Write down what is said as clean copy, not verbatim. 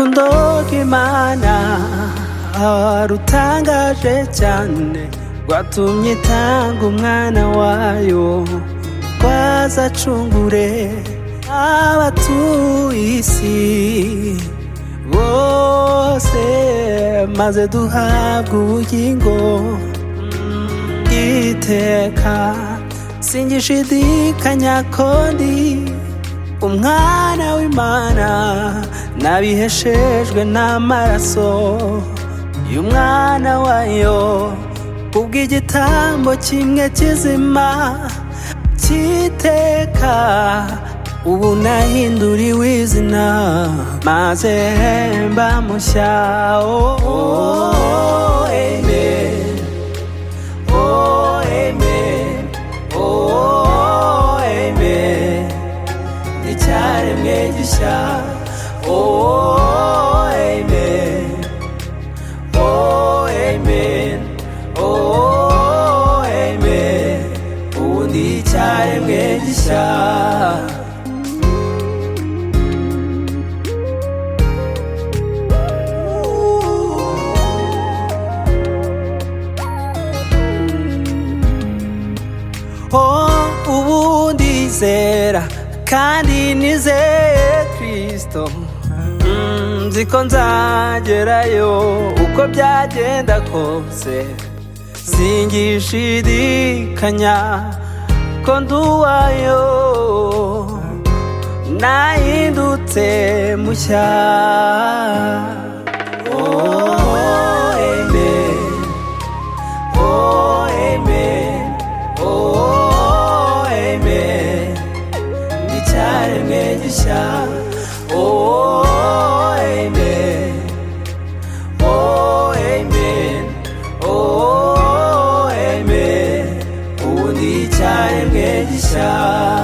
urukundo rw'Imana rutangaje cyane rwatumye itanga umwana wayo rwazacungure abatuye isi bose maze duhabwa ubugingo bw'iteka. Singishidikanya ko ndi umwana w'Imana nabiheshejwe n'amaraso y'umwana wayo kubw'igitambo kimwe kizima cy'iteka. Ubu nahinduriwe izina maze mba mushya. Oh, amen. Oh, amen. Oh, amen. Icyaremwe gishya. Oh, amen. Oh, amen. Oh, amen. Ubu ndi icyaremwe gishya. Ubu ndizera kandi nizeye Kristo, nzi ko nzagerayo uko byagenda kose. Singishidikanya ko ndi uwayo nahindutse mushya. Oh, amen. Oh, amen. Oh, amen. Icyaremwe gishya. Oh, amen. Oh, amen. Oh, amen. Ubu ndi icyaremwe gishya.